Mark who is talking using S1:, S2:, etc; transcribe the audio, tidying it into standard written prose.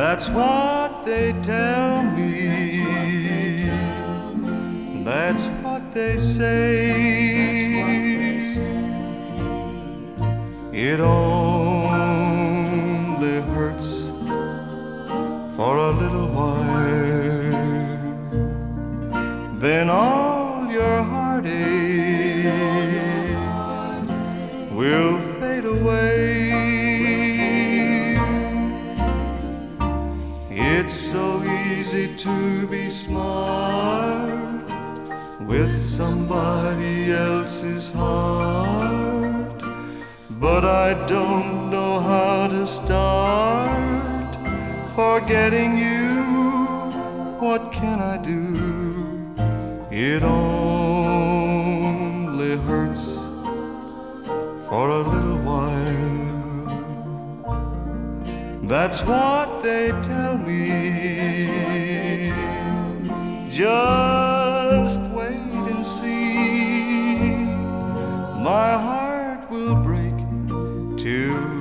S1: That's what they tell me. That's what they say. It only hurts for a little while, then all your heartaches will fade away. It's so easy to be smart with somebody else's heart, but I don't know how to start forgetting you. What can I do? It only hurts for a little while. That's what they tell me. Just wait and see. My heart will break till